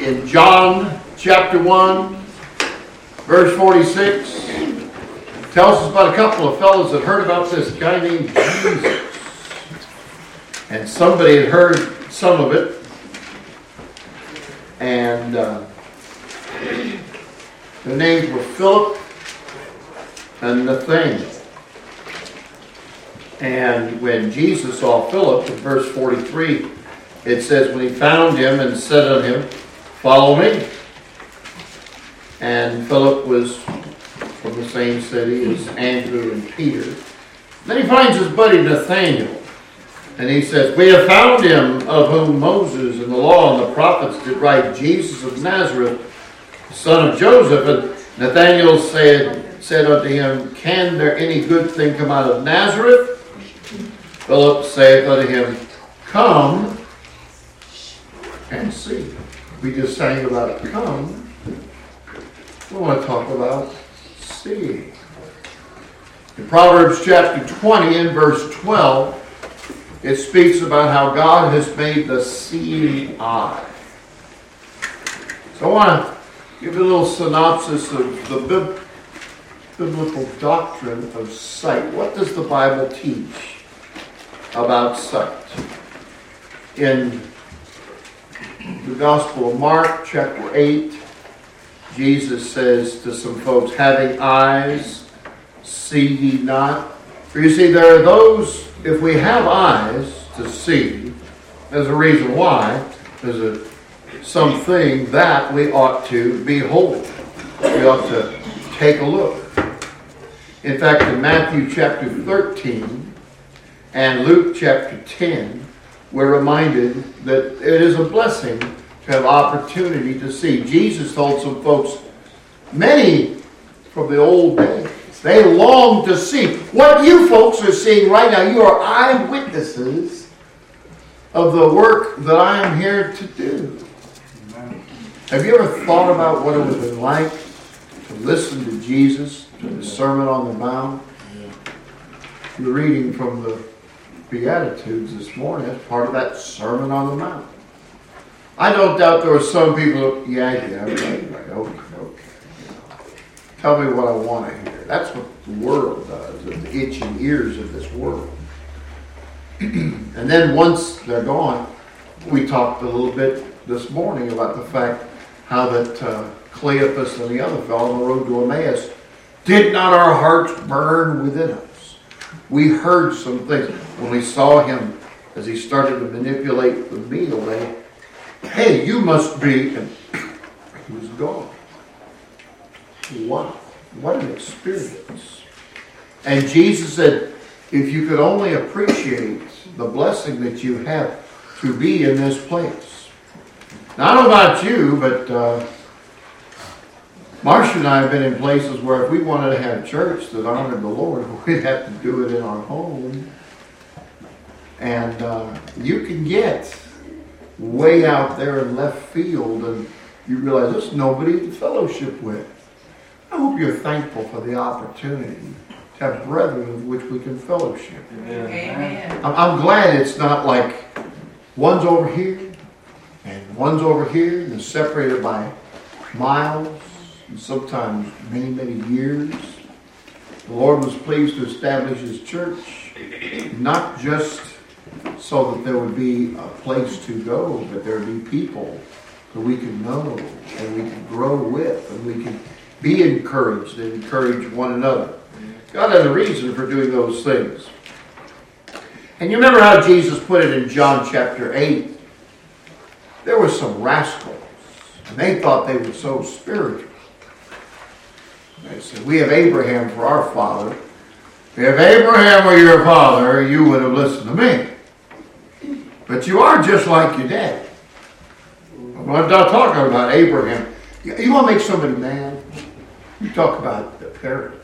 in John chapter 1, verse 46. Tells us about a couple of fellows that heard about this guy named Jesus. And somebody had heard some of it. And the names were Philip and Nathanael. And when Jesus saw Philip, in verse 43, it says, when he found him and said unto him, "Follow me." And Philip was from the same city as Andrew and Peter. Then he finds his buddy Nathanael. And he says, "We have found him of whom Moses and the law and the prophets did write, Jesus of Nazareth, the son of Joseph." And Nathanael said unto him, "Can there any good thing come out of Nazareth?" Philip saith unto him, "Come and see." We just sang about come. We want to talk about seeing. In Proverbs chapter 20 and verse 12, it speaks about how God has made the seeing eye. So I want to give you a little synopsis of the biblical doctrine of sight. What does the Bible teach about sight? In the Gospel of Mark, chapter 8, Jesus says to some folks, "Having eyes, see ye not?" For you see, there are those, if we have eyes to see, there's a reason why. There's something that we ought to behold. We ought to take a look. In fact, in Matthew chapter 13 and Luke chapter 10, we're reminded that it is a blessing to have opportunity to see. Jesus told some folks, many from the old days, they long to see. What you folks are seeing right now, you are eyewitnesses of the work that I am here to do. Amen. Have you ever thought about what it would have been like to listen to Jesus, to the Sermon on the Mount? You're reading from the Beatitudes this morning. That's part of that Sermon on the Mount. I don't doubt there were some people who, yeah, right, okay. Tell me what I want to hear. That's what the world does, the itching ears of this world. And then once they're gone, we talked a little bit this morning about the fact how that Cleopas and the other fellow on the road to Emmaus, did not our hearts burn within us? We heard some things. When we saw him as he started to manipulate the meal, hey, you must be, and he was gone. Wow, what an experience. And Jesus said, if you could only appreciate the blessing that you have to be in this place. Now, I don't know about you, but Marcia and I have been in places where if we wanted to have church that honored the Lord, we'd have to do it in our home. And you can get way out there in left field and you realize there's nobody to fellowship with. I hope you're thankful for the opportunity to have brethren of which we can fellowship. Amen. I'm glad it's not like one's over here and one's over here and they're separated by miles and sometimes many, many years. The Lord was pleased to establish His church, not just so that there would be a place to go, but there would be people that we can know and we can grow with and we can be encouraged and encourage one another. God has a reason for doing those things. And you remember how Jesus put it in John chapter 8? There were some rascals, and they thought they were so spiritual. They said, we have Abraham for our father. If Abraham were your father, you would have listened to me. But you are just like your dad. I'm not talking about Abraham. You want to make somebody mad? You talk about the parents.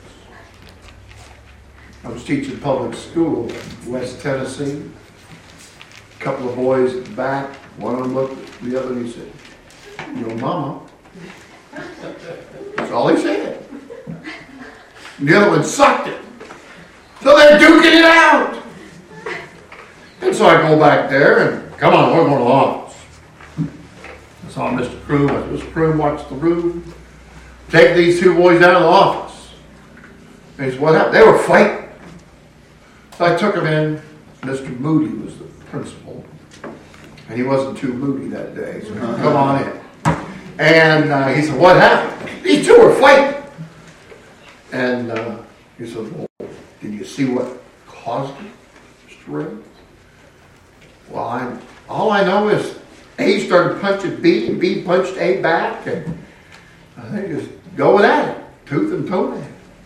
I was teaching public school in West Tennessee. A couple of boys at the back. One of them looked at the other and he said, "Your mama." That's all he said. And the other one sucked it. So they're duking it out. And so I go back there and, come on, we're going to the office. saw Mr. Croom. I said, Mr. Croom, watch the room. Take these two boys out of the office. And he said, what happened? They were fighting. So I took them in. Mr. Moody was the principal. And he wasn't too moody that day. So he said, come on in. And he said, what happened? These two were fighting. And he said, well, did you see what caused it, Mr. Ray? Well, all I know is A started punching B, and B punched A back, and I think just going at it, tooth and toenail.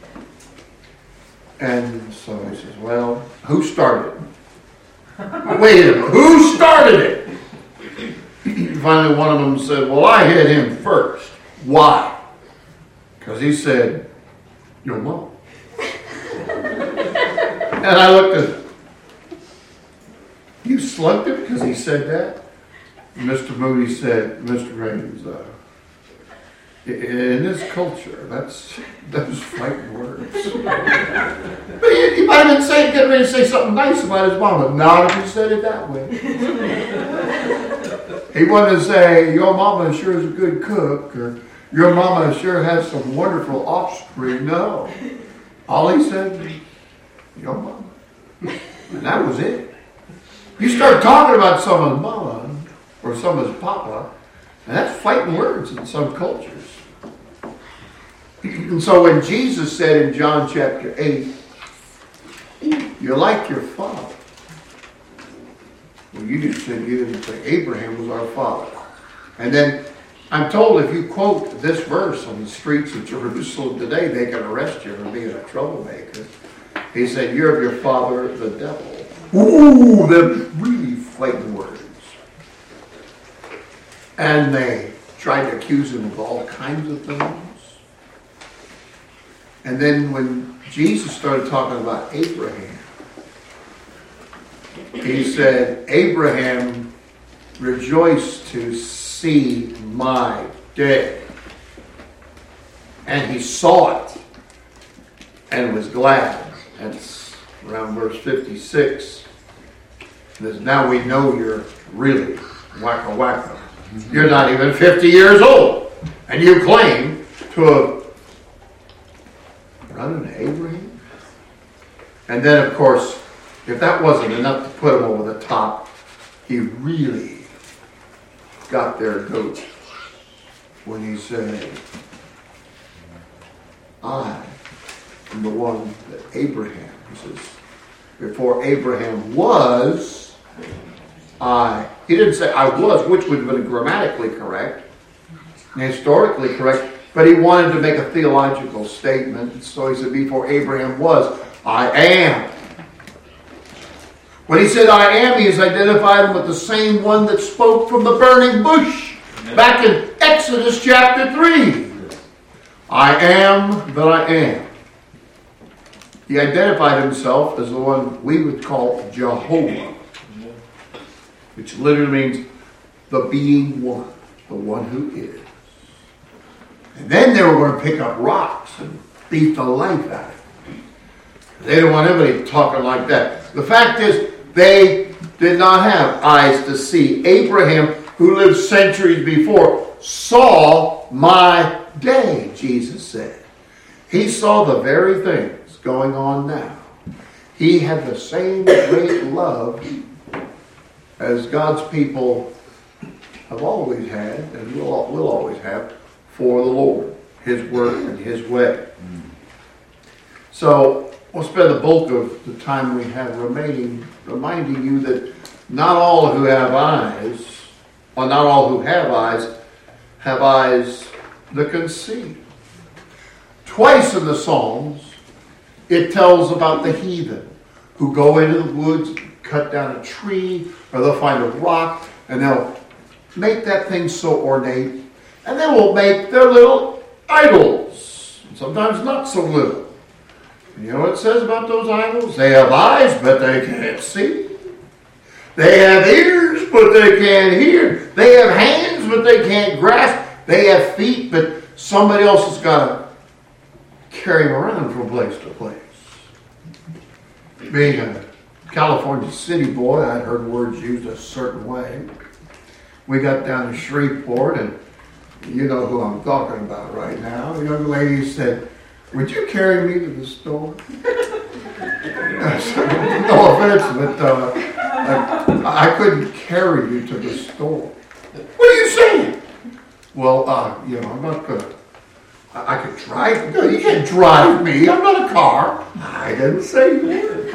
And so he says, well, who started it? Wait a minute, who started it? Finally, one of them said, well, I hit him first. Why? Because he said, your mom. And I looked at him. You slugged him because he said that? And Mr. Moody said, Mr. Raines, in this culture, those fighting words. But he might have been getting ready to say something nice about his mama. Not if he said it that way. He wanted to say, your mama sure is a good cook, or your mama sure has some wonderful offspring. No. All he said was, your mama. And that was it. You start talking about someone's mama or someone's papa, and that's fighting words in some cultures. And so when Jesus said in John chapter 8, you're like your father. Well, you just said you didn't say Abraham was our father. And then I'm told if you quote this verse on the streets of Jerusalem today, they can arrest you for being a troublemaker. He said, you're of your father, the devil. Ooh, they're really fighting words. And they tried to accuse him of all kinds of things. And then when Jesus started talking about Abraham, he said, Abraham rejoiced to see my day. And he saw it and was glad. That's around verse 56. Says, now we know you're really wacka-wacka. You're not even 50 years old. And you claim to have run into Abraham? And then, of course, if that wasn't enough to put him over the top, he really got their goat when he said, I am the one that Abraham, he says, before Abraham was, I. He didn't say I was, which would have been grammatically correct, historically correct, but he wanted to make a theological statement. So he said, before Abraham was, I am. When he said I am, he has identified him with the same one that spoke from the burning bush back in Exodus chapter 3. I am that I am. He identified himself as the one we would call Jehovah, which literally means the being one, the one who is. And then they were going to pick up rocks and beat the life out of him. They didn't want anybody talking like that. The fact is, they did not have eyes to see. Abraham, who lived centuries before, saw my day, Jesus said. He saw the very things going on now. He had the same great love as God's people have always had and will always have for the Lord, His work and His way. So we'll spend the bulk of the time we have remaining reminding you that not all who have eyes, or not all who have eyes that can see. Twice in the Psalms, it tells about the heathen who go into the woods, cut down a tree, or they'll find a rock, and they'll make that thing so ornate, and they will make their little idols, sometimes not so little. And you know what it says about those idols? They have eyes, but they can't see. They have ears, but they can't hear. They have hands, but they can't grasp. They have feet, but somebody else has got to carry them around from place to place. Being a California city boy, I'd heard words used a certain way. We got down to Shreveport, and you know who I'm talking about right now. The young lady said, "Would you carry me to the store?" No offense, but I couldn't carry you to the store. What are you saying? Well, I'm not gonna. I could drive. No, you can't drive me. I'm not a car. I didn't say you would.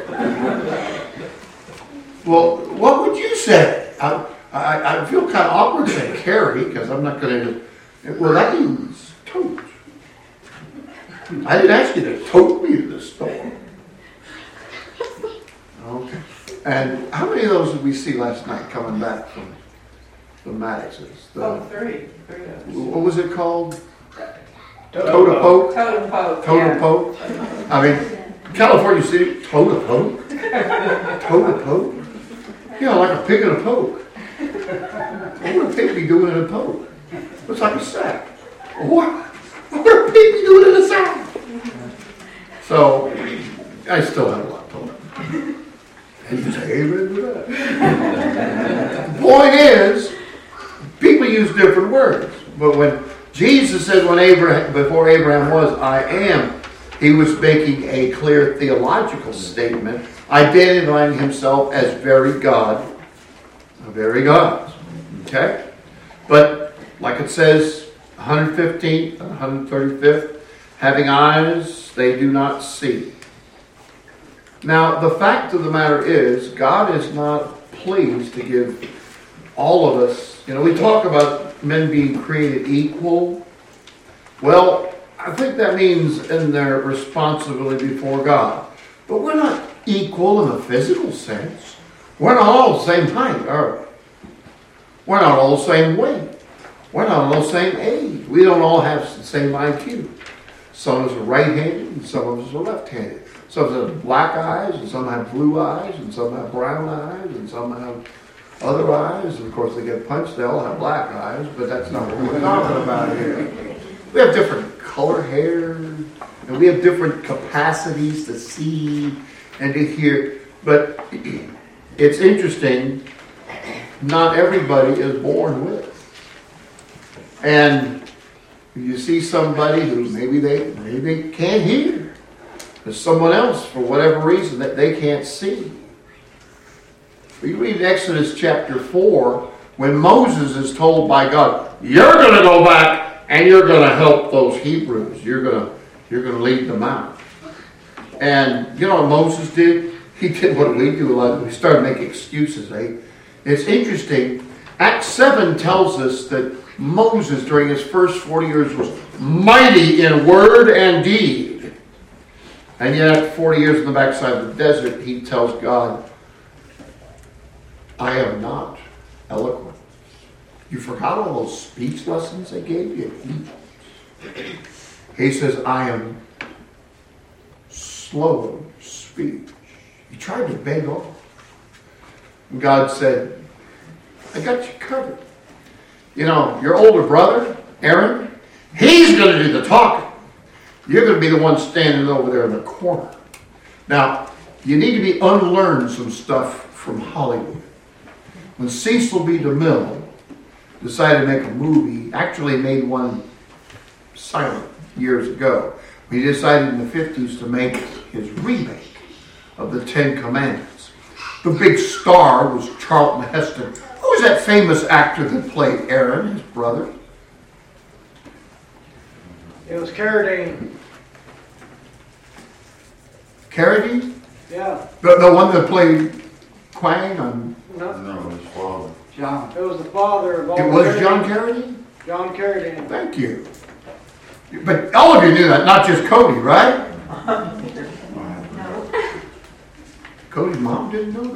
Well, what would you say? I feel kind of awkward saying carry because I'm not going to. Well, that means tote. I didn't ask you to tote me to the store. Okay. And how many of those did we see last night coming back from the Maddoxes? Three. What was it called? Totem-poke. Totem-poke. I mean, California City, Totem-poke. Totem-poke. You know, like a pig in a poke. What would a pig be doing in a poke? Looks like a sack. What would a pig be doing in a sack? So, I still have a lot to learn. And you say amen to that. The point is, people use different words. But when Jesus said before Abraham was, I am, he was making a clear theological statement, identifying himself as very God, very God. Okay? But, like it says, 115th and 135th, having eyes they do not see. Now, the fact of the matter is, God is not pleased to give all of us, we talk about men being created equal. Well, I think that means in their responsibility before God. But we're not equal in the physical sense. We're not all the same height, are we? We're not all the same weight. We're not all the same age. We don't all have the same IQ. Some of us are right-handed and some of us are left-handed. Some of us have black eyes and some have blue eyes and some have brown eyes and some have other eyes. And of course, they get punched, they all have black eyes, but that's not what we're talking about here. We have different color hair and we have different capacities to see and to hear. But it's interesting, not everybody is born with it. And you see somebody who maybe they can't hear. There's someone else, for whatever reason, that they can't see. You read Exodus chapter 4, when Moses is told by God, you're going to go back and you're going to help those Hebrews. You're going to lead them out. And you know what Moses did? He did what we do a lot. We started making excuses. It's interesting. Acts 7 tells us that Moses, during his first 40 years, was mighty in word and deed. And yet, after 40 years in the backside of the desert, he tells God, I am not eloquent. You forgot all those speech lessons they gave you? He says, I am slow of speech. He tried to beg off. And God said, I got you covered. Your older brother, Aaron, he's going to do the talking. You're going to be the one standing over there in the corner. Now, you need to unlearn some stuff from Hollywood. When Cecil B. DeMille decided to make a movie, actually made one silent years ago. He decided in the 50s to make his remake of the Ten Commandments. The big star was Charlton Heston. Who was that famous actor that played Aaron, his brother? It was Carradine. Carradine? Yeah. The one that played Quang on... No, his father. John. It was the father of all. It was John Carradine? John Carradine. Thank you. But all of you knew that, not just Cody, right? Cody's mom didn't know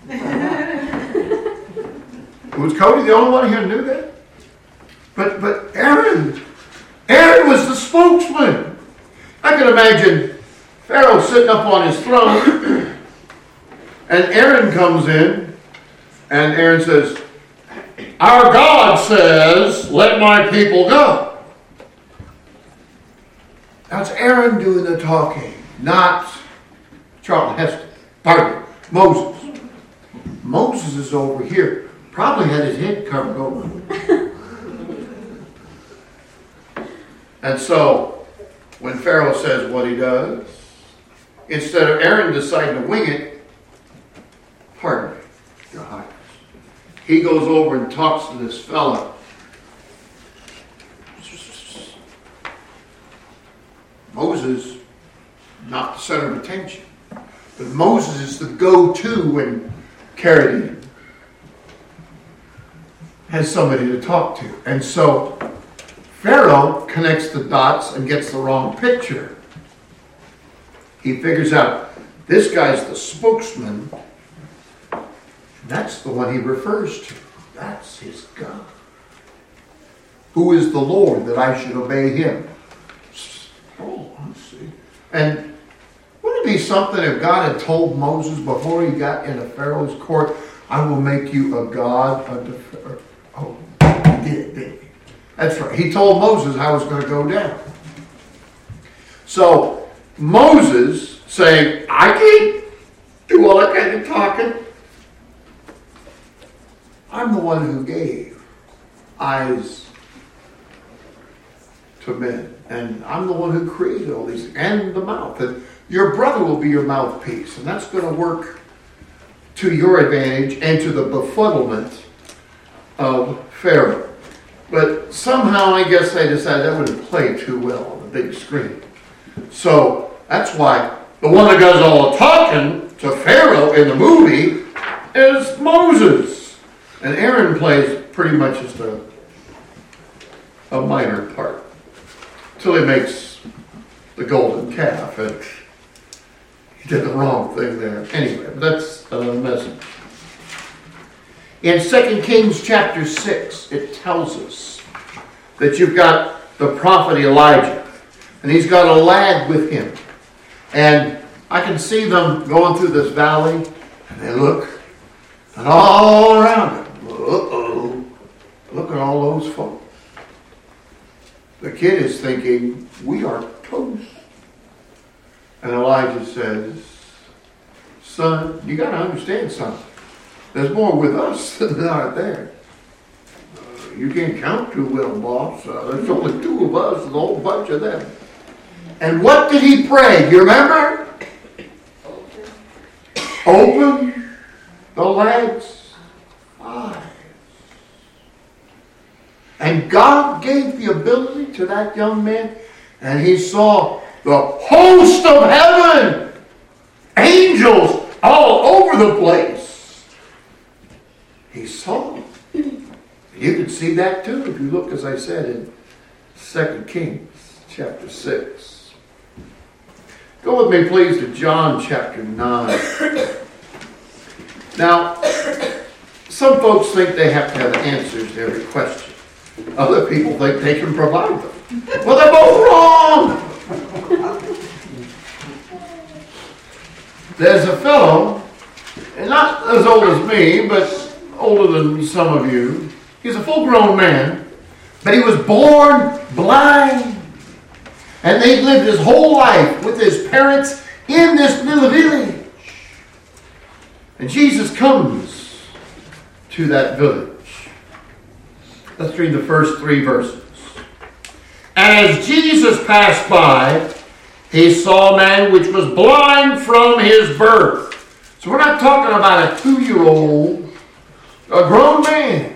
that? Was Cody the only one here who knew that? But Aaron was the spokesman. I can imagine Pharaoh sitting up on his throne, and Aaron comes in, and Aaron says, our God says, let my people go. That's Aaron doing the talking, not Charlton Heston. Pardon me, Moses. Moses is over here Probably had his head covered over. And so, when Pharaoh says what he does, instead of Aaron deciding to wing it, pardon me, Your Highness, he goes over and talks to this fella. Moses, not the center of attention, but Moses is the go-to when Carradine has somebody to talk to. And so Pharaoh connects the dots and gets the wrong picture. He figures out this guy's the spokesman. That's the one he refers to. That's his God. Who is the Lord that I should obey him? Oh, I see. And wouldn't it be something if God had told Moses before he got into Pharaoh's court, I will make you a God unto Pharaoh? Oh, he did, didn't he? That's right. He told Moses how it was going to go down. So, Moses saying, I can't do all that kind of talking. I'm the one who gave eyes to men. And I'm the one who created all these things. And the mouth. And your brother will be your mouthpiece. And that's going to work to your advantage and to the befuddlement of Pharaoh. But somehow I guess they decided that wouldn't play too well on the big screen. So that's why the one that does all the talking to Pharaoh in the movie is Moses. And Aaron plays pretty much just a minor part. Till he makes the golden calf. And he did the wrong thing there. Anyway, but that's another message. In 2 Kings chapter 6, it tells us that you've got the prophet Elijah. And he's got a lad with him. And I can see them going through this valley. And they look. And all around them. Uh-oh. Look at all those folks. The kid is thinking, we are toast. And Elijah says, son, you got to understand something. There's more with us than there are there. You can't count too well, boss. There's only two of us and a whole bunch of them. And what did he pray? Do you remember? Open the lad's eyes. And God gave the ability to that young man, and he saw the host of heaven, angels all over the place. He saw them. You can see that too if you look, as I said, in 2 Kings chapter 6. Go with me, please, to John chapter 9. Now, some folks think they have to have answers to every question. Other people think they can provide them. Well, they're both wrong. There's a fellow, and not as old as me, but older than some of you. He's a full-grown man, but he was born blind. And they lived his whole life with his parents in this little village. And Jesus comes to that village. Let's read the first 3 verses. And as Jesus passed by, he saw a man which was blind from his birth. So we're not talking about a 2-year-old, a grown man.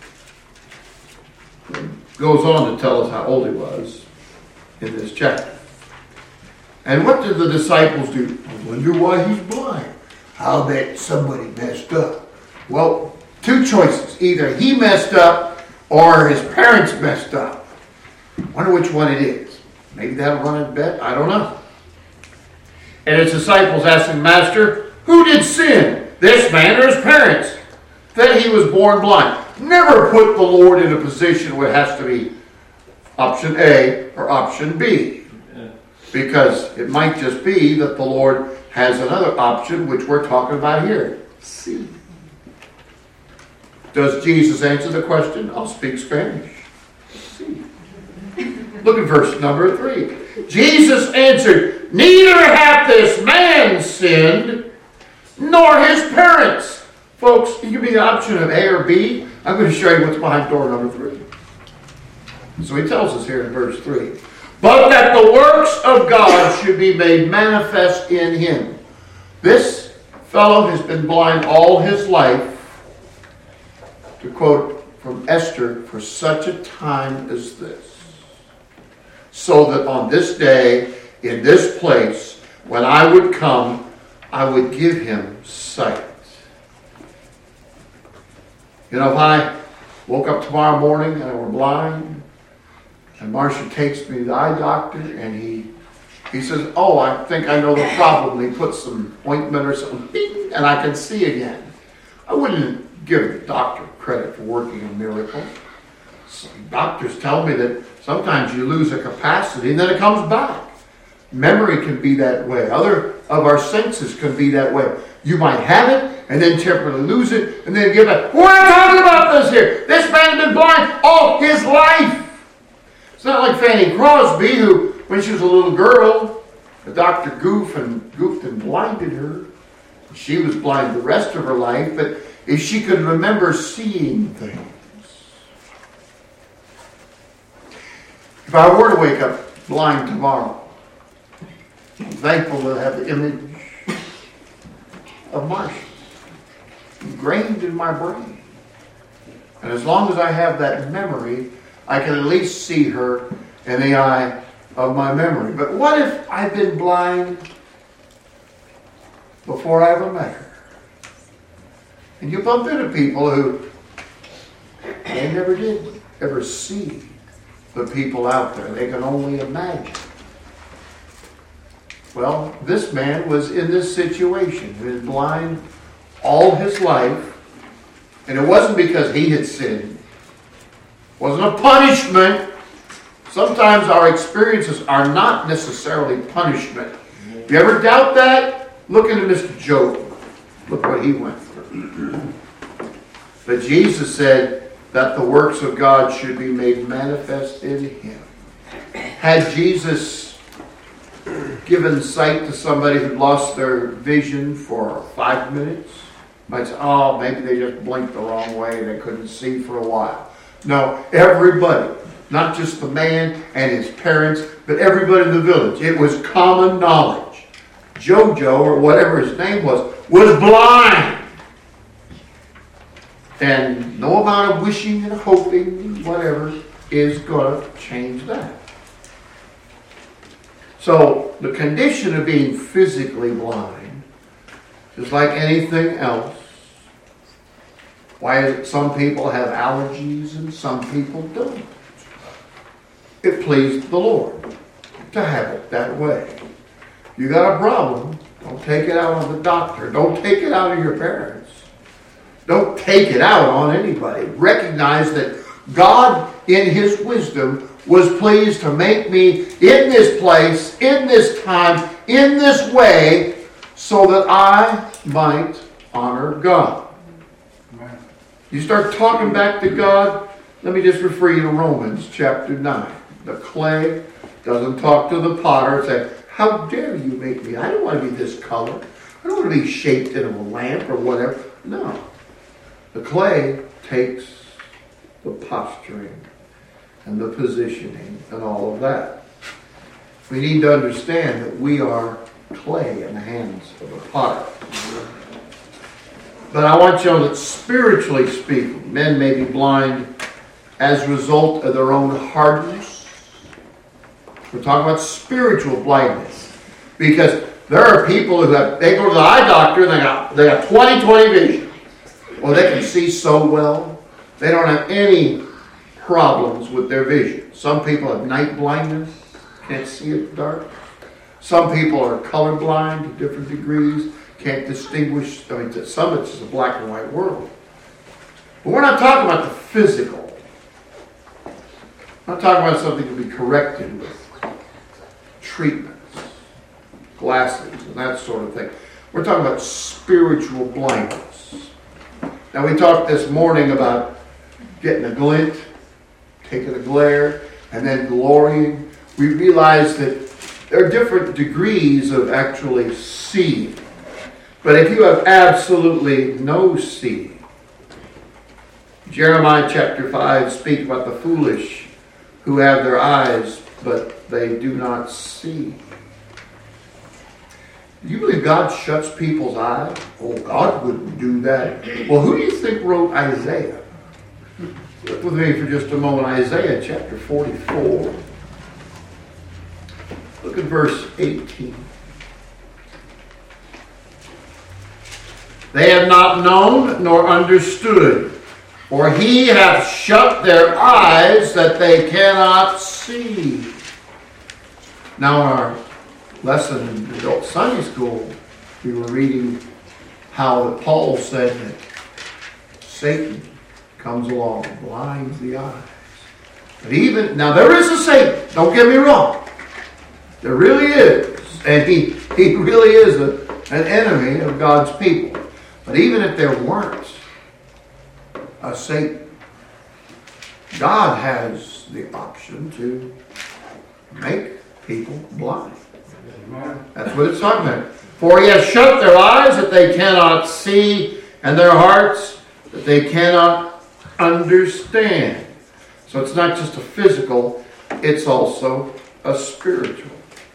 Goes on to tell us how old he was in this chapter. And what did the disciples do? I wonder why he's blind. I'll bet somebody messed up. Well, 2 choices. Either he messed up or his parents messed up. Wonder which one it is. Maybe that'll run a bet. I don't know. And his disciples asked him, Master, who did sin, this man or his parents, that he was born blind? Never put the Lord in a position where it has to be option A or option B. Because it might just be that the Lord has another option, which we're talking about here. C. Does Jesus answer the question? I'll speak Spanish. C. Look at verse number 3. Jesus answered, neither hath this man sinned, nor his parents. Folks, you give me the option of A or B. I'm going to show you what's behind door number 3. So he tells us here in verse 3. But that the works of God should be made manifest in him. This fellow has been blind all his life, to quote from Esther, for such a time as this. So that on this day, in this place, when I would come, I would give him sight. You know, if I woke up tomorrow morning and I were blind, and Marcia takes me to the eye doctor, and he says, oh, I think I know the problem. He puts some ointment or something, bing, and I can see again. I wouldn't give the doctor credit for working a miracle. Some doctors tell me that sometimes you lose a capacity and then it comes back. Memory can be that way. Other of our senses can be that way. You might have it and then temporarily lose it and then give it. We're not talking about this here. This man has been blind all his life. It's not like Fanny Crosby, who, when she was a little girl, the doctor goofed and blinded her. She was blind the rest of her life, but if she could remember seeing things. If I were to wake up blind tomorrow, I'm thankful to have the image of Marcia ingrained in my brain. And as long as I have that memory, I can at least see her in the eye of my memory. But what if I've been blind before I ever met her? And you bump into people who they never did ever see the people out there. They can only imagine. Well, this man was in this situation. He was blind all his life. And it wasn't because he had sinned. It wasn't a punishment. Sometimes our experiences are not necessarily punishment. If you ever doubt that, look into Mr. Job. Look what he went through. But Jesus said that the works of God should be made manifest in him. Had Jesus given sight to somebody who'd lost their vision for 5 minutes, might say, oh, maybe they just blinked the wrong way, they couldn't see for a while. No, everybody, not just the man and his parents, but everybody in the village. It was common knowledge. Jojo, or whatever his name was blind. And no amount of wishing and hoping, whatever, is going to change that. So the condition of being physically blind is like anything else. Why is it some people have allergies and some people don't? It pleased the Lord to have it that way. You got a problem, don't take it out on the doctor. Don't take it out on your parents. Don't take it out on anybody. Recognize that God, in his wisdom, was pleased to make me in this place, in this time, in this way, so that I might honor God. Amen. You start talking back to God, let me just refer you to Romans chapter 9. The clay doesn't talk to the potter and say, how dare you make me? I don't want to be this color. I don't want to be shaped in a lamp or whatever. No. The clay takes the posturing and the positioning and all of that. We need to understand that we are clay in the hands of a potter. But I want you to know that spiritually speaking, men may be blind as a result of their own hardness. We're talking about spiritual blindness. Because there are people who they go to the eye doctor and they got 20/20 vision. Well, they can see so well. They don't have any problems with their vision. Some people have night blindness, can't see it dark. Some people are colorblind to different degrees, can't distinguish. I mean, to some it's just a black and white world. But we're not talking about the physical. We're not talking about something to be corrected with treatments, glasses, and that sort of thing. We're talking about spiritual blindness. Now, we talked this morning about getting a glint, taking a glare, and then glorying. We realized that there are different degrees of actually seeing. But if you have absolutely no seed, Jeremiah chapter 5 speaks about the foolish who have their eyes, but they do not see. Do you believe God shuts people's eyes? Oh, God wouldn't do that. Well, who do you think wrote Isaiah? Look with me for just a moment. Isaiah chapter 44. Look at verse 18. They have not known nor understood, for he hath shut their eyes that they cannot see. Now in our lesson in adult Sunday school, we were reading how that Paul said that Satan comes along and blinds the eyes. But even, now there is a Satan, don't get me wrong. There really is. And he really is an enemy of God's people. But even if there weren't a Satan, God has the option to make people blind. That's what it's talking about. For he has shut their eyes that they cannot see, and their hearts that they cannot understand. So it's not just a physical, it's also a spiritual.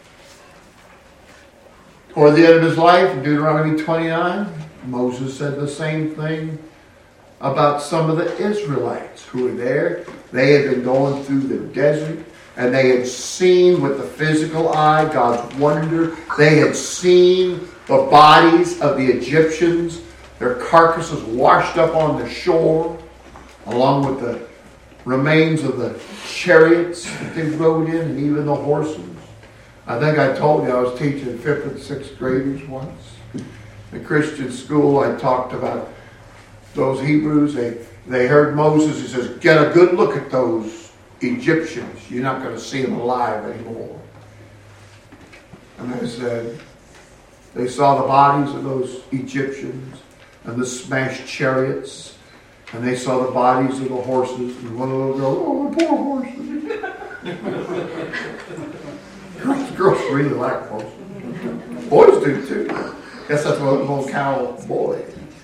Toward the end of his life, in Deuteronomy 29, Moses said the same thing about some of the Israelites who were there. They had been going through the desert, and they had seen with the physical eye God's wonder. They had seen the bodies of the Egyptians, their carcasses washed up on the shore, along with the remains of the chariots that they rode in, and even the horses. I think I told you I was teaching 5th and 6th graders once. In Christian school, I talked about those Hebrews. They heard Moses. He says, get a good look at those Egyptians. You're not going to see them alive anymore. And they said, they saw the bodies of those Egyptians and the smashed chariots. And they saw the bodies of the horses. And one of them goes, oh, the poor horses. Girls really like horses. Boys do too. Guess that's what we'll call cowboy.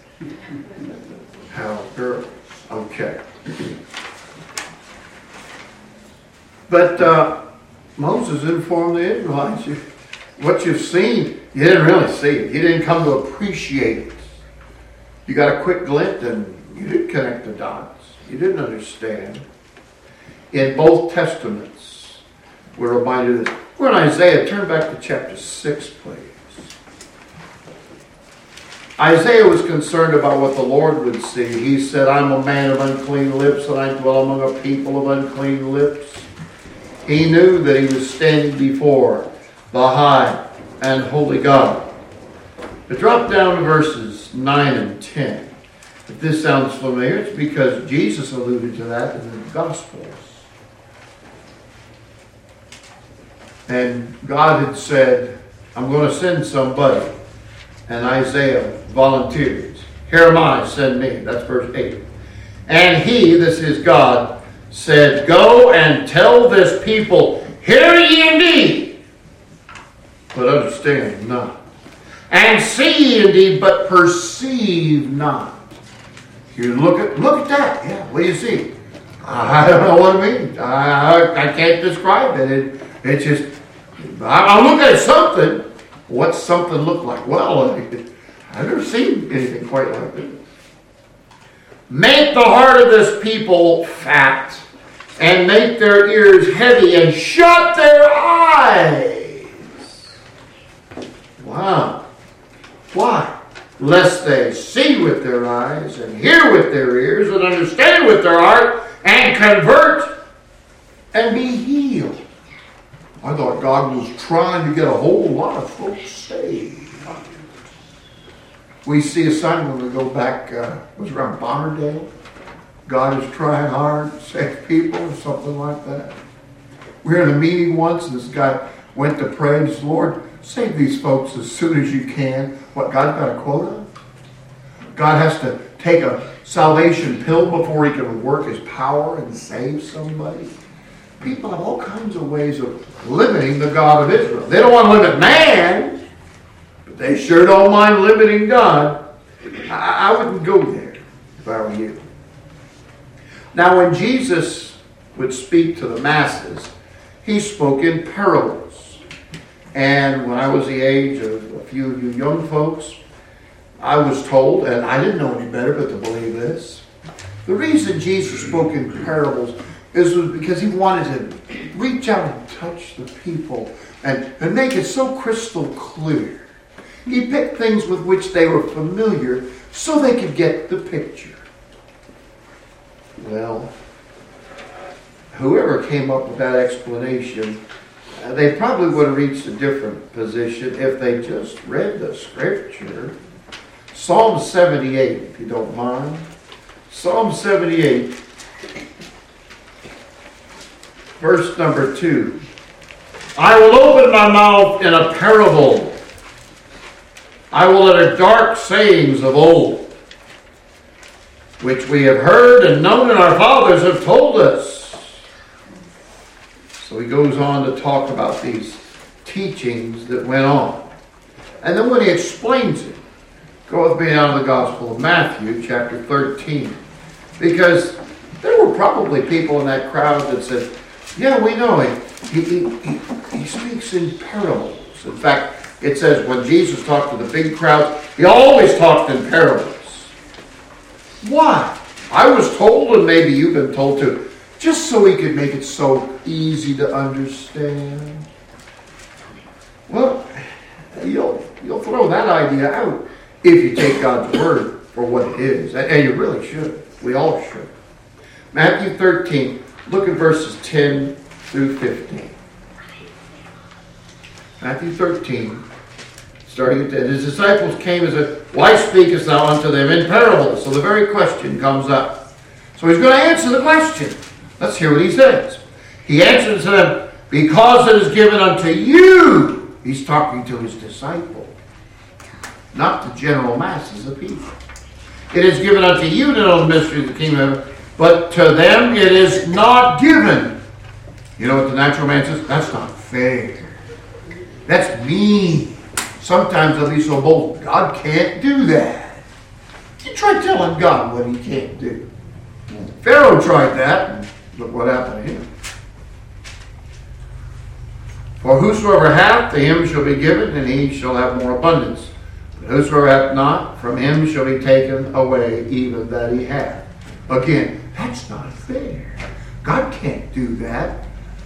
How girls. Okay. But Moses informed the Israelites, what you've seen, you didn't really see it. You didn't come to appreciate it. You got a quick glint and you didn't connect the dots. You didn't understand. In both Testaments, we're reminded of this. We're in Isaiah. Turn back to chapter 6, please. Isaiah was concerned about what the Lord would see. He said, I'm a man of unclean lips, and I dwell among a people of unclean lips. He knew that he was standing before the high and holy God. But drop down to verses 9 and 10. If this sounds familiar, it's because Jesus alluded to that in the Gospels. And God had said, I'm going to send somebody. And Isaiah volunteers. Here am I, send me. That's verse 8. And he, this is God, said, go and tell this people, hear ye indeed, but understand not. And see ye indeed, but perceive not. You look at that. Yeah, what do you see? I don't know what it means. I can't describe it. It's just, I look at something. What's something look like? Well, I've never seen anything quite like this. Make the heart of this people fat, and make their ears heavy, and shut their eyes. Wow. Why? Lest they see with their eyes, and hear with their ears, and understand with their heart, and convert, and be healed. I thought God was trying to get a whole lot of folks saved. We see a sign when we go back, was around Bonnerdale. God is trying hard to save people or something like that. We were in a meeting once, and this guy went to pray and said, Lord, save these folks as soon as you can. What, God's got a quota? God has to take a salvation pill before he can work his power and save somebody. People have all kinds of ways of limiting the God of Israel. They don't want to limit man, but they sure don't mind limiting God. I wouldn't go there if I were you. Now, when Jesus would speak to the masses, he spoke in parables. And when I was the age of a few of you young folks, I was told, and I didn't know any better but to believe this, the reason Jesus spoke in parables was because he wanted to reach out and touch the people and make it so crystal clear. He picked things with which they were familiar so they could get the picture. Well, whoever came up with that explanation, they probably would have reached a different position if they just read the scripture. Psalm 78, if you don't mind. Psalm 78, verse number 2. I will open my mouth in a parable. I will utter dark sayings of old, which we have heard and known and our fathers have told us. So he goes on to talk about these teachings that went on. And then when he explains it, go with me down to the Gospel of Matthew, chapter 13. Because there were probably people in that crowd that said, yeah, we know him. He speaks in parables. In fact, it says when Jesus talked to the big crowds, he always talked in parables. Why? I was told, and maybe you've been told too, just so he could make it so easy to understand. Well, you'll throw that idea out if you take God's word for what it is. And you really should. We all should. Matthew 13, look at verses 10 through 15. Matthew 13, starting at 10. His disciples came and said, why speakest thou unto them in parables? So the very question comes up. So he's going to answer the question. Let's hear what he says. He answered to them, because it is given unto you. He's talking to his disciples, not the general masses of people. It is given unto you to know the mystery of the kingdom of heaven, but to them it is not given. You know what the natural man says? That's not fair. That's mean. Sometimes they'll be so bold, God can't do that. You try telling God what he can't do. Pharaoh tried that, and look what happened to him. For whosoever hath, to him shall be given, and he shall have more abundance. But whosoever hath not, from him shall be taken away even that he hath. Again, that's not fair. God can't do that.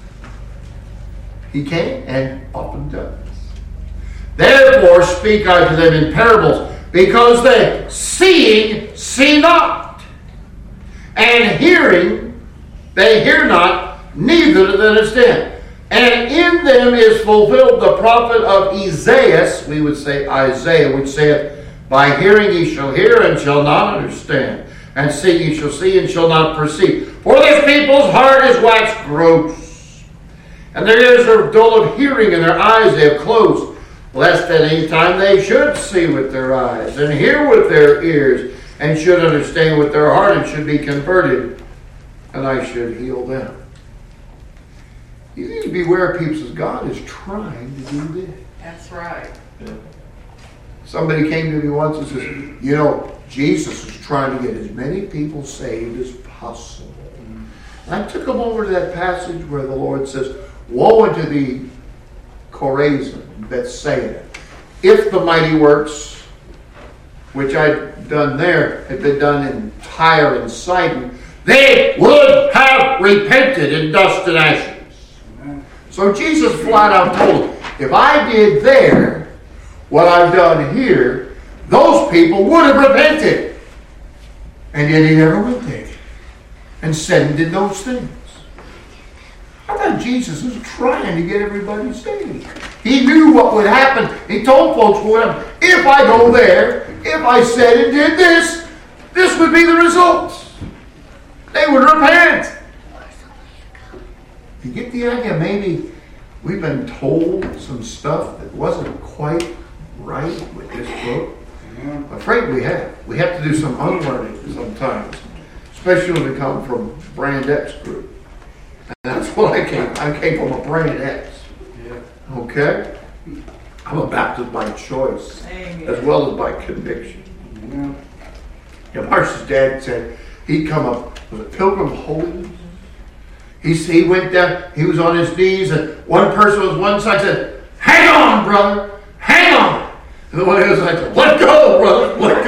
He can and often does. Therefore speak I to them in parables, because they seeing see not, and hearing they hear not, neither do they understand. And in them is fulfilled the prophet of Isaiah, we would say Isaiah, which saith, by hearing ye shall hear and shall not understand, and seeing ye shall see and shall not perceive. For this people's heart is waxed gross, and their ears are dull of hearing, and their eyes they have closed, lest at any time they should see with their eyes, and hear with their ears, and should understand with their heart, and should be converted, and I should heal them. You need to beware, peeps, as God is trying to do this. That's right. Yeah. Somebody came to me once and says, you know, Jesus is trying to get as many people saved as possible. And I took them over to that passage where the Lord says, woe unto thee, Chorazin, Bethsaida, if the mighty works which I'd done there had been done in Tyre and Sidon, they would have repented in dust and ashes. So Jesus flat out told them, if I did there what I've done here, those people would have repented. And yet he never went there and said and did those things. I thought Jesus was trying to get everybody saved. He knew what would happen. He told folks what would happen. If I go there, if I said and did this, this would be the results. They would repent. You get the idea? Maybe we've been told some stuff that wasn't quite right with this book. I'm afraid we have. We have to do some unlearning sometimes, especially when we come from Brand X group. And that's what I came from a Brand X. Okay? I'm a Baptist by choice Amen. as well as by conviction. Yeah, Marcia's dad said he'd come up, was it Pilgrim Holiness? He went down, he was on his knees, and one person was one side said, "Hang on, brother, hang on." And the one else said, "Let go, brother, let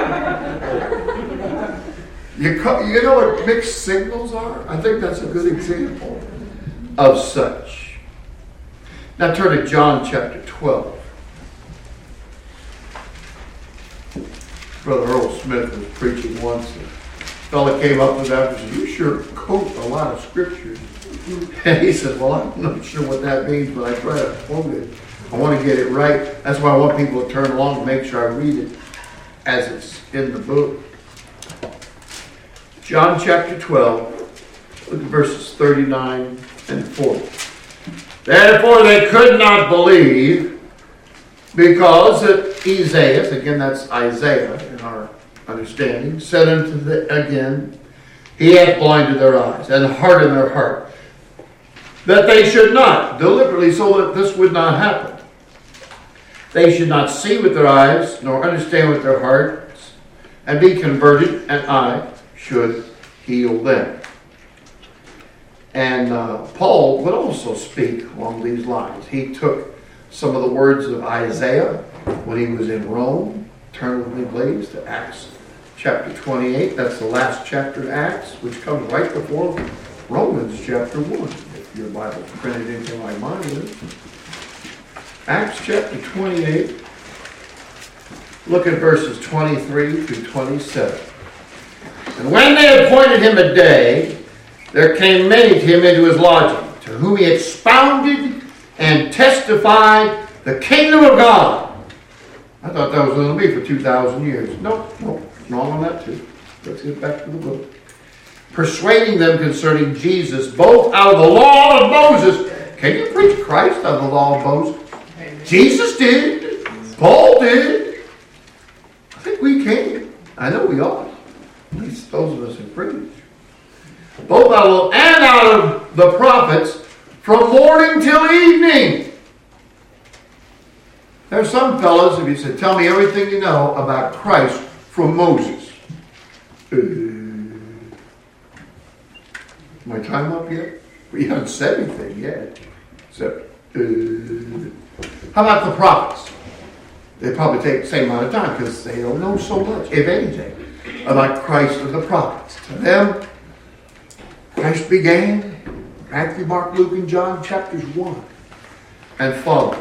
go." You know what mixed signals are? I think that's a good example of such. Now turn to John chapter 12. Brother Earl Smith was preaching once. A fellow came up with that and said, "You sure quote a lot of scriptures." And he said, "Well, I'm not sure what that means, but I try to quote it. I want to get it right. That's why I want people to turn along and make sure I read it as it's in the book." John chapter 12, look at verses 39 and 40. "Therefore they could not believe, because that Esaias," again that's Isaiah in our understanding, "said unto them again, He hath blinded their eyes and hardened their heart, that they should not," deliberately so that this would not happen, "they should not see with their eyes, nor understand with their hearts, and be converted, and I should heal them." And Paul would also speak along these lines. He took some of the words of Isaiah when he was in Rome. Turn with me, please, to Acts chapter 28. That's the last chapter of Acts, which comes right before Romans chapter 1, if your Bible's printed anything like mine is. Acts chapter 28. Look at verses 23 through 27. "And when they appointed him a day, there came many to him into his lodging, to whom he expounded and testified the kingdom of God." I thought that was going to be for 2,000 years. Nope, wrong on that too. Let's get back to the book. "Persuading them concerning Jesus, both out of the law of Moses." Can you preach Christ out of the law of Moses? Jesus did. Paul did. I think we can. I know we ought. At least those of us who preach. "Both out of the prophets, from morning till evening." There's some fellows, if you said, "Tell me everything you know about Christ from Moses." My time up yet? We haven't said anything yet. Except, how about the prophets? They probably take the same amount of time because they don't know so much, if anything, about Christ and the prophets. To them, Christ began, Matthew, Mark, Luke, and John, chapters 1 and following.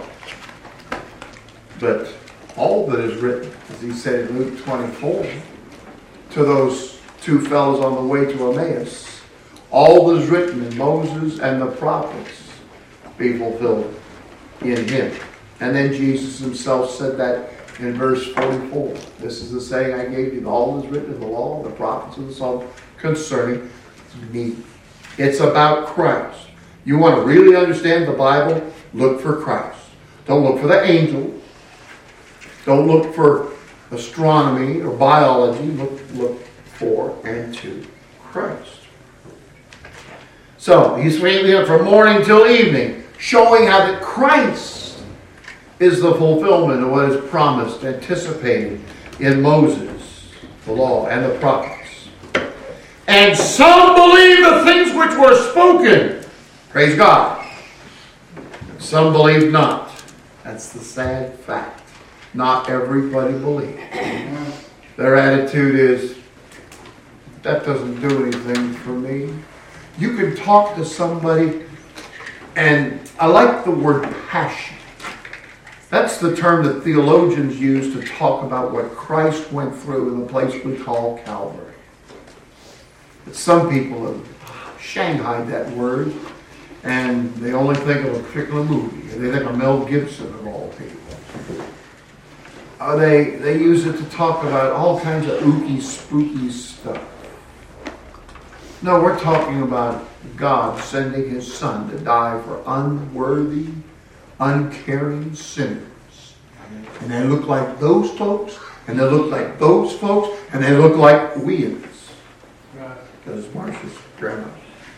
But all that is written, as he said in Luke 24, to those two fellows on the way to Emmaus, all that is written in Moses and the prophets be fulfilled in him. And then Jesus himself said that in verse 44. "This is the saying I gave you, all that is written in the law, the prophets, and the Psalms concerning me." It's about Christ. You want to really understand the Bible? Look for Christ. Don't look for the angels. Don't look for astronomy or biology. Look for and to Christ. So, he's speaking from morning till evening, showing how that Christ is the fulfillment of what is promised, anticipated in Moses, the law, and the prophets. "And some believe the things which were spoken." Praise God. Some believe not. That's the sad fact. Not everybody believes. Their attitude is, "That doesn't do anything for me." You can talk to somebody, and I like the word passion. That's the term that theologians use to talk about what Christ went through in the place we call Calvary. But some people have shanghaied that word, and they only think of a particular movie. They think of Mel Gibson of all people. They use it to talk about all kinds of ooky, spooky stuff. No, we're talking about God sending his Son to die for unworthy, uncaring sinners. And they look like those folks, and they look like those folks, and they look like we is. As Marcia's grandma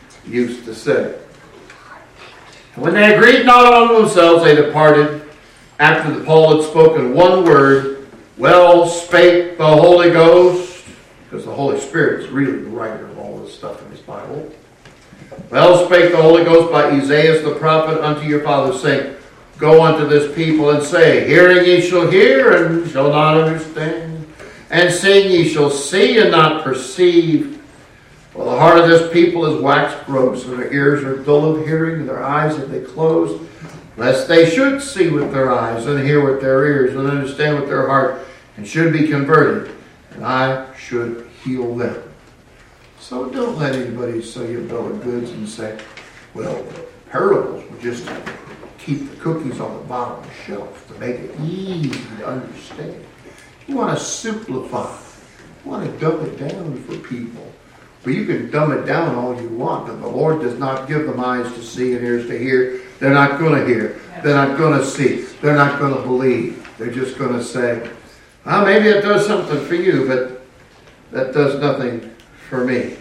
used to say. And when they agreed not among themselves, they departed after that Paul had spoken one word, well spake the Holy Ghost, because the Holy Spirit is really the writer of all this stuff in his Bible. Well spake the Holy Ghost by Isaiah the prophet unto your fathers, saying, go unto this people and say, hearing ye shall hear and shall not understand, and seeing ye shall see and not perceive. For the heart of this people is waxed gross, and their ears are dull of hearing, and their eyes have they closed, lest they should see with their eyes, and hear with their ears, and understand with their heart, and should be converted, and I should heal them. So don't let anybody sell you a bill of goods and say, well, parables were just to keep the cookies on the bottom of the shelf, to make it easy to understand. You want to simplify. You want to dumb it down for people. But you can dumb it down all you want, but the Lord does not give them eyes to see and ears to hear. They're not going to hear. They're not going to see. They're not going to believe. They're just going to say, well, maybe it does something for you, but that does nothing for me.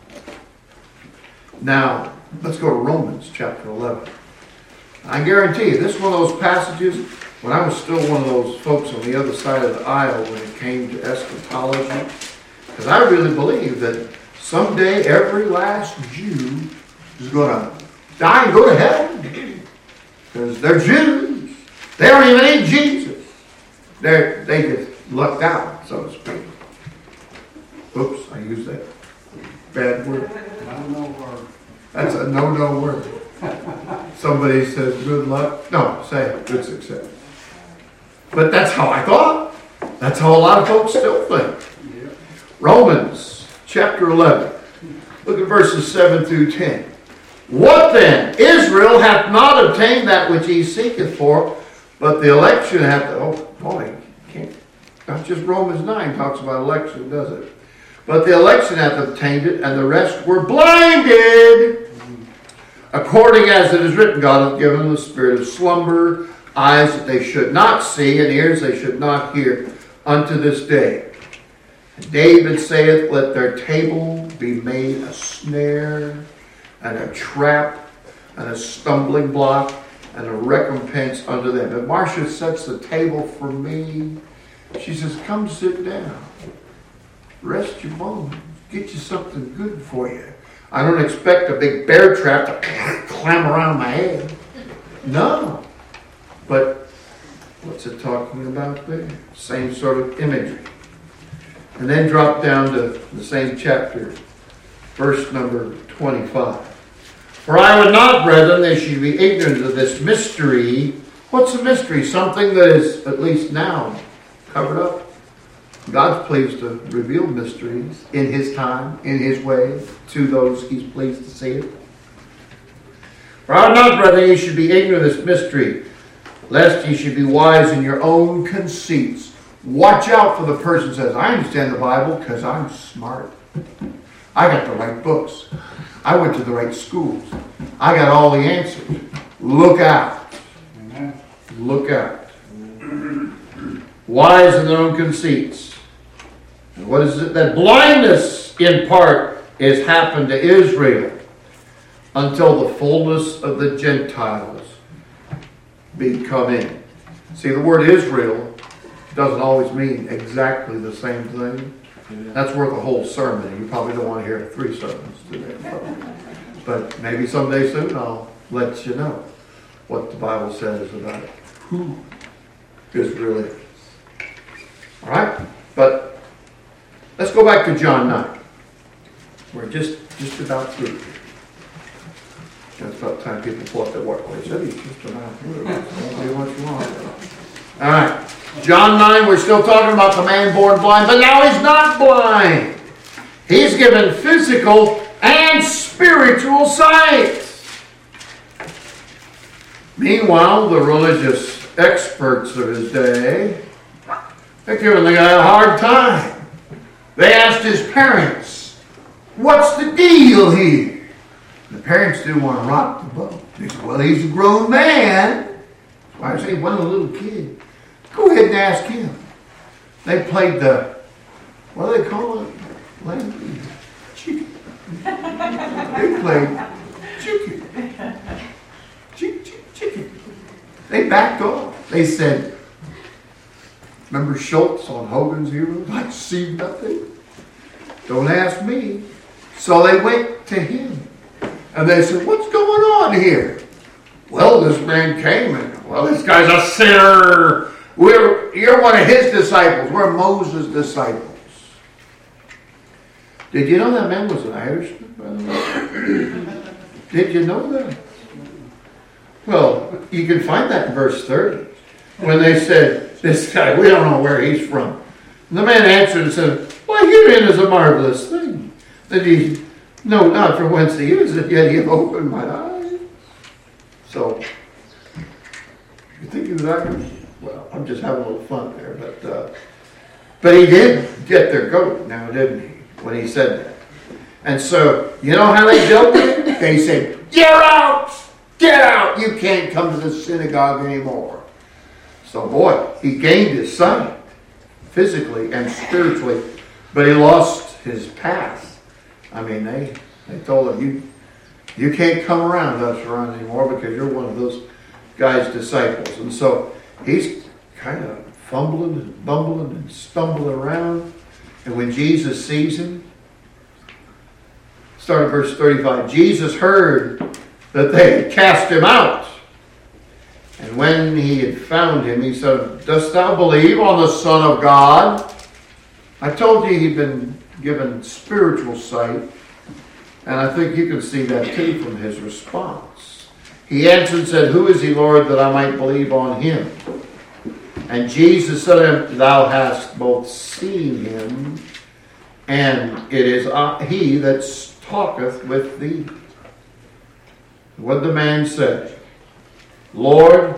Now, let's go to Romans chapter 11. I guarantee you, this is one of those passages, when I was still one of those folks on the other side of the aisle when it came to eschatology, because I really believe that someday every last Jew is going to die and go to hell, because they're Jews. They don't even need Jesus. They just lucked out, so to speak. Oops, I used that bad word. That's a no-no word. Somebody says good luck. No, say good success. But that's how I thought. That's how a lot of folks still think. Yeah. Romans chapter 11. Look at verses 7 through 10. What then? Israel hath not obtained that which he seeketh for, but the election hath... Oh, boy, can't... Not just Romans 9 talks about election, does it? But the election hath obtained it, and the rest were blinded. According as it is written, God hath given them the spirit of slumber, eyes that they should not see, and ears they should not hear, unto this day. And David saith, let their table be made a snare, and a trap, and a stumbling block, and a recompense unto them. And Marcia sets the table for me. She says, come sit down. Rest your bones. Get you something good for you. I don't expect a big bear trap to climb around my head. No. But what's it talking about there? Same sort of imagery. And then drop down to the same chapter, verse number 25. For I would not, brethren, they should be ignorant of this mystery. What's a mystery? Something that is, at least now, covered up. God's pleased to reveal mysteries in His time, in His way, to those He's pleased to see it. For I would not, brethren, ye should be ignorant of this mystery, lest ye should be wise in your own conceits. Watch out for the person who says, I understand the Bible because I'm smart. I got the right books. I went to the right schools. I got all the answers. Look out. Amen. Look out. Wise in their own conceits. And what is it? That blindness in part is happened to Israel until the fullness of the Gentiles be come in. See, the word Israel doesn't always mean exactly the same thing. That's worth a whole sermon. You probably don't want to hear 3 sermons today. But maybe someday soon I'll let you know what the Bible says about who Israel is. All right? But let's go back to John 9. We're just about through. It's about time people pull up their work. They said he's just about through. Don't do what you want. All right. John 9, we're still talking about the man born blind, but now he's not blind. He's given physical and spiritual sight. Meanwhile, the religious experts of his day, they're giving the guy a hard time. They asked his parents, what's the deal here? The parents didn't want to rock the boat. They said, well, he's a grown man. Why say he wasn't a little kid? Go ahead and ask him. They played the, what do they call it? Chicken. They played chicken. Chicken. They backed off. They said, remember Schultz on Hogan's Heroes? I see nothing. Don't ask me. So they went to him. And they said, what's going on here? Well, this man came and, well, this guy's a sinner. You're one of his disciples. We're Moses' disciples. Did you know that man was an Irishman, by the way? Did you know that? Well, you can find that in verse 30. When they said, this guy, we don't know where he's from. And the man answered and said, why, herein is a marvelous thing, that he know not from whence he is, and yet he hath opened my eyes. So, you think he was Irish? Well, I'm just having a little fun there, but he did get their goat now, didn't he, when he said that. And so, you know how they dealt with it? They said, you're out! Get out! You can't come to the synagogue anymore. So, boy, he gained his sight, physically and spiritually, but he lost his path. I mean, they told him, you can't come around us around anymore because you're one of those guys' disciples. And so he's kind of fumbling and bumbling and stumbling around. And when Jesus sees him, start at verse 35. Jesus heard that they had cast him out. And when he had found him, he said, dost thou believe on the Son of God? I told you he'd been given spiritual sight. And I think you can see that too from his response. He answered and said, who is he, Lord, that I might believe on him? And Jesus said to him, thou hast both seen him, and it is he that talketh with thee. What the man said, Lord,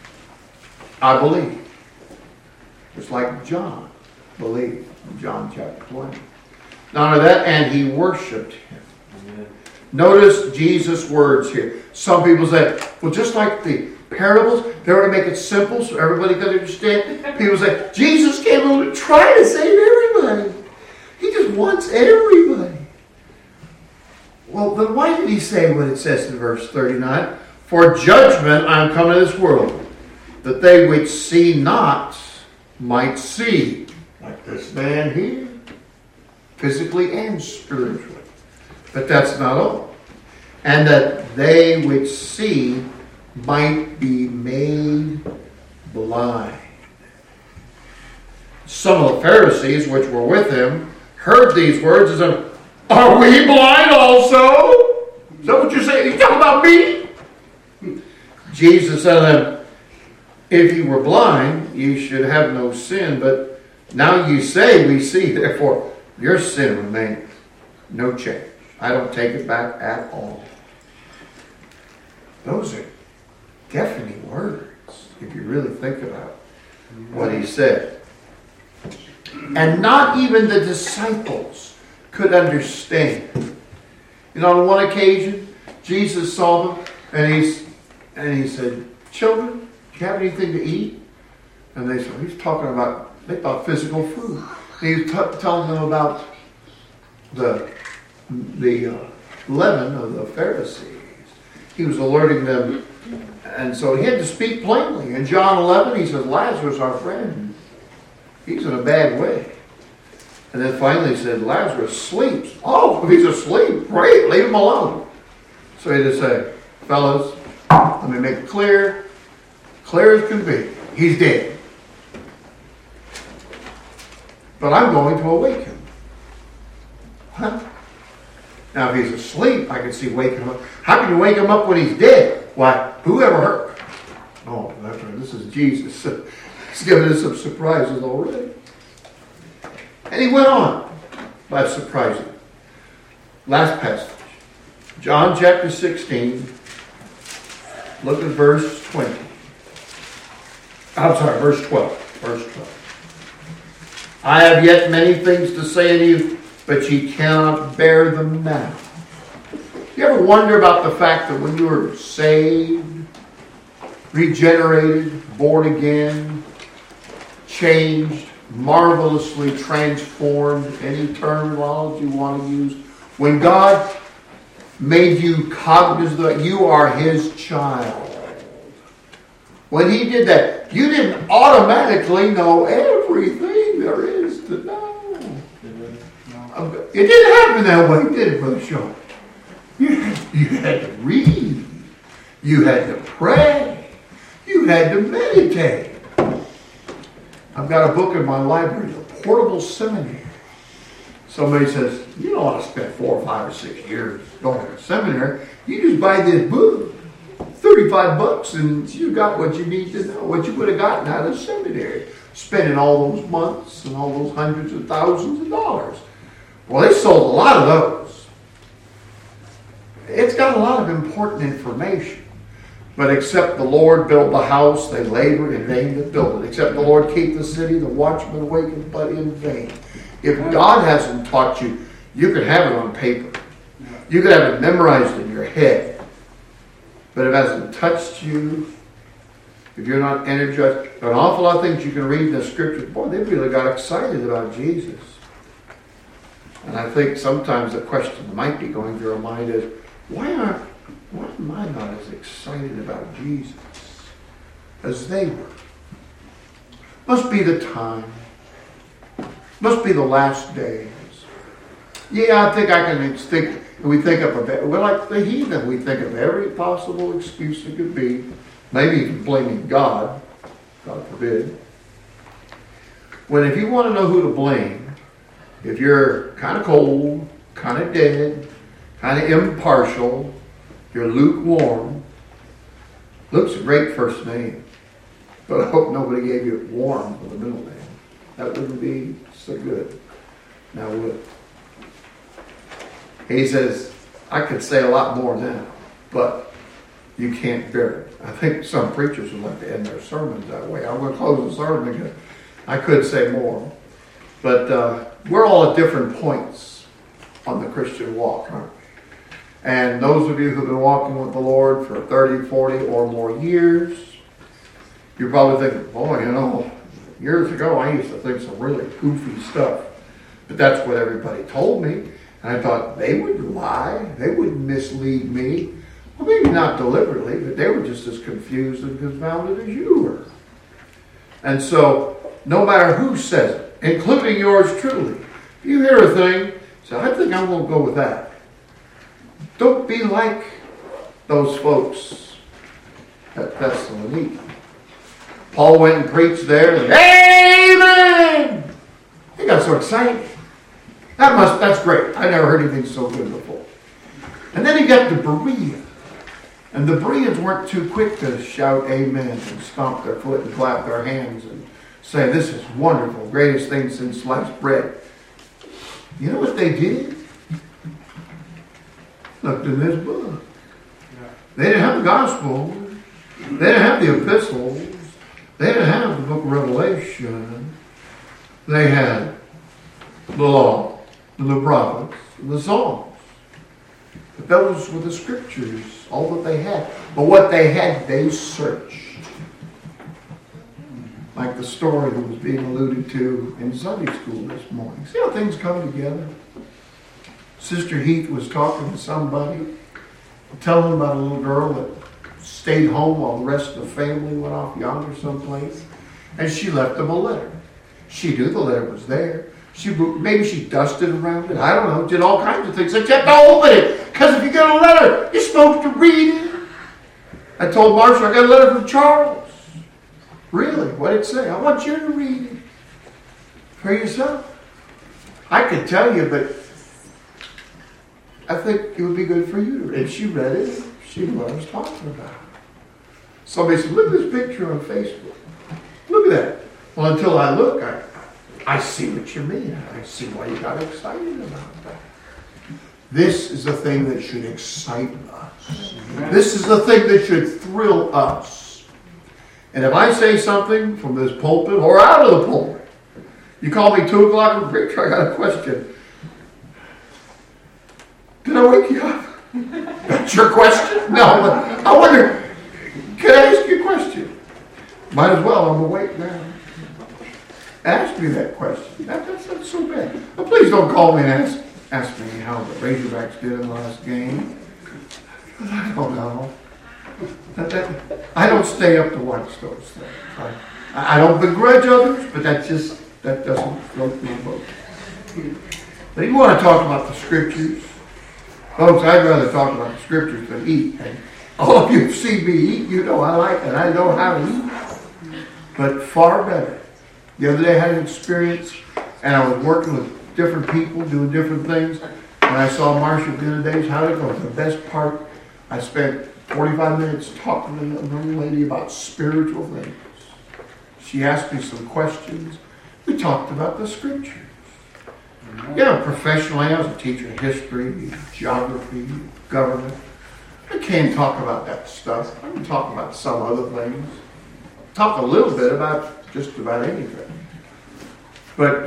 I believe. It's like John believed in John chapter 20. Not only that, and he worshipped him. Amen. Notice Jesus' words here. Some people say, well, just like the parables, they were to make it simple so everybody could understand. People say, Jesus came along to try to save everybody. He just wants everybody. Well, then why did he say what it says in verse 39? For judgment I am come to this world, that they which see not might see. Like this man here. Physically and spiritually. But that's not all. And that they which see might be made blind. Some of the Pharisees which were with him heard these words and said, are we blind also? Is that what you're saying? You talking about me? Jesus said to them, if you were blind, you should have no sin, but now you say we see, therefore your sin remains. No change. I don't take it back at all. Those are deafening words, if you really think about what he said. And not even the disciples could understand. You know, on one occasion, Jesus saw them, and he said, children, do you have anything to eat? And they said, he's talking about, they thought physical food. And he was telling them about the leaven of the Pharisees. He was alerting them. And so he had to speak plainly. In John 11, he says, Lazarus, our friend, he's in a bad way. And then finally he said, Lazarus sleeps. Oh, if he's asleep, great, leave him alone. So he had to say, fellas, let me make it clear as can be. He's dead. But I'm going to awake him. Huh? Now, if he's asleep, I can see waking him up. How can you wake him up when he's dead? Why, whoever heard? Oh, that's right. This is Jesus. He's giving us some surprises already. And he went on by surprising. Last passage. John chapter 16. Look at verse 20. I'm sorry, verse 12. Verse 12. I have yet many things to say to you, but ye cannot bear them now. You ever wonder about the fact that when you were saved, regenerated, born again, changed, marvelously transformed, any terminology you want to use, when God made you cognizant that you are His child, When he did that, you didn't automatically know everything there is to know. It didn't happen that way, did it, Brother Sean? You had to read. You had to pray. You had to meditate. I've got a book in my library, A Portable Seminary. Somebody says, you don't want to spend 4 or 5 or 6 years going to seminary. You just buy this book, $35, and you got what you need to know, what you would have gotten out of seminary, spending all those months and all those hundreds of thousands of dollars. Well, they sold a lot of those. It's got a lot of important information. But except the Lord build the house, they labor in vain that build it. Except the Lord keep the city, the watchman awaketh but in vain. If God hasn't taught you, you can have it on paper. You can have it memorized in your head. But if it hasn't touched you, if you're not energized, an awful lot of things you can read in the scriptures, boy, they really got excited about Jesus. And I think sometimes the question that might be going through our mind is, why am I not as excited about Jesus as they were? Must be the time. Must be the last days. Yeah, I think we think of it. We're like the heathen. We think of every possible excuse it could be. Maybe even blaming God. God forbid. When if you want to know who to blame, if you're kind of cold, kind of dead, kind of impartial, you're lukewarm. Luke's a great first name. But I hope nobody gave you warm for the middle name. That wouldn't be so good. Now would it? He says, I could say a lot more now, but you can't bear it. I think some preachers would like to end their sermons that way. I'm going to close the sermon because I could say more. But we're all at different points on the Christian walk, aren't we? And those of you who've been walking with the Lord for 30, 40 or more years, you're probably thinking, boy, years ago I used to think some really goofy stuff. But that's what everybody told me. And I thought they would lie. They would mislead me. Well, maybe not deliberately, but they were just as confused and confounded as you were. And so, no matter who says it, including yours truly, if you hear a thing, say, I think I'm going to go with that. Don't be like those folks at Thessaloniki. Paul went and preached there. And, amen! He got so excited. That's great. I never heard anything so good before. And then he got to Berea. And the Bereans weren't too quick to shout amen and stomp their foot and clap their hands and say, this is wonderful, greatest thing since sliced bread. You know what they did? Looked in this book. They didn't have the gospel. They didn't have the epistles. They didn't have the book of Revelation. They had the law, and the prophets, and the Psalms. But those were the scriptures, all that they had. But what they had, they searched. Like the story that was being alluded to in Sunday school this morning. See how things come together? Sister Heath was talking to somebody, telling them about a little girl that stayed home while the rest of the family went off yonder someplace. And she left them a letter. She knew the letter was there. Maybe she dusted around it. I don't know. Did all kinds of things. Except don't open it. Because if you get a letter, you're supposed to read it. I told Marshall, I got a letter from Charles. Really? What did it say? I want you to read it for yourself. I could tell you, but I think it would be good for you to read. And she read it. She knew what I was talking about. Somebody said, look at this picture on Facebook. Look at that. Well, until I look, I see what you mean. I see why you got excited about that. This is the thing that should excite us. This is the thing that should thrill us. And if I say something from this pulpit or out of the pulpit, you call me 2 o'clock and preacher, I got a question. Did I wake you up? That's your question? No, but I wonder, can I ask you a question? Might as well, I'm awake now. Ask me that question. That's not so bad. But please don't call me and ask me how the Razorbacks did in the last game. I don't know. I don't stay up to watch those things. I don't begrudge others, but that doesn't float my boat. But you want to talk about the Scriptures? Folks, I'd rather talk about the Scriptures than eat. And all of you see me eat, you know I like it. I know how to eat. But far better. The other day I had an experience, and I was working with different people, doing different things, and I saw Marsha the other day. How it goes. The best part, I spent 45 minutes talking to a young lady about spiritual things. She asked me some questions. We talked about the Scriptures. Professionally, I was a teacher in history, geography, government. I can't talk about that stuff. I can talk about some other things. Talk a little bit about just about anything. But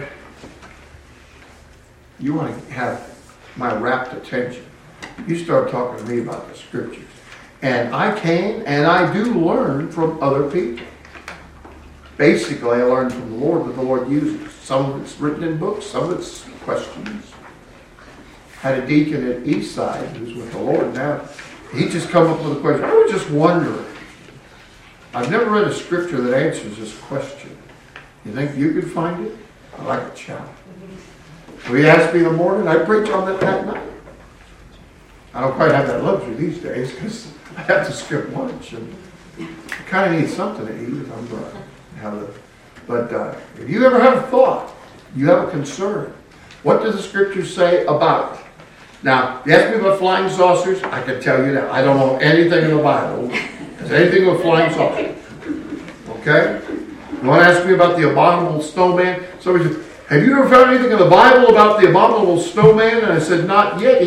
you want to have my rapt attention. You start talking to me about the Scriptures. And I can and I do learn from other people. Basically, I learn from the Lord what the Lord uses. Some of it's written in books, some of it's questions. Had a deacon at Eastside who's with the Lord now. He just come up with a question. I was just wondering. I've never read a Scripture that answers this question. You think you could find it? I like a challenge. Will you ask me in the morning? I preach on that night. I don't quite have that luxury these days because I have to skip lunch and I kind of need something to eat if I'm going to have it. But if you ever have a thought, you have a concern, what does the Scripture say about it? Now, you ask me about flying saucers, I can tell you that. I don't know anything in the Bible. There's anything with flying saucers. Okay? You want to ask me about the abominable snowman? Somebody said, have you ever found anything in the Bible about the abominable snowman? And I said, not yet.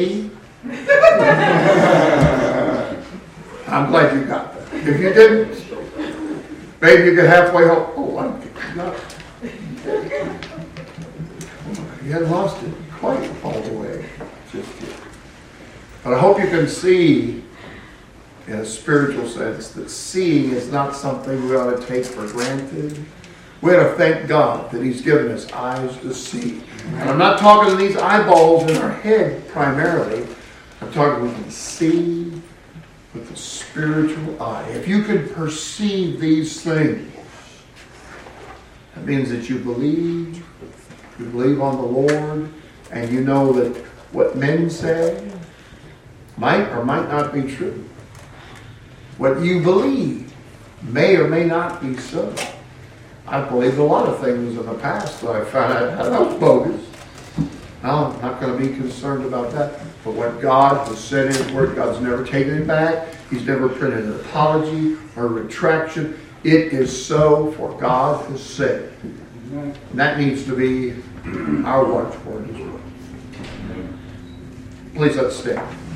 I'm glad you got that. If you didn't, maybe you get halfway home. Oh, I got it. You hadn't lost it quite all the way just yet. But I hope you can see, in a spiritual sense, that seeing is not something we ought to take for granted. We ought to thank God that He's given us eyes to see. And I'm not talking to these eyeballs in our head primarily. I'm talking we can see with the spiritual eye. If you can perceive these things, that means that you believe on the Lord, and you know that what men say might or might not be true. What you believe may or may not be so. I believed a lot of things in the past that I found out that was bogus. Now, I'm not going to be concerned about that. But what God has said in His Word, God's never taken it back. He's never printed an apology or a retraction. It is so, for God has said. And that needs to be our watchword as well. Please let's stand.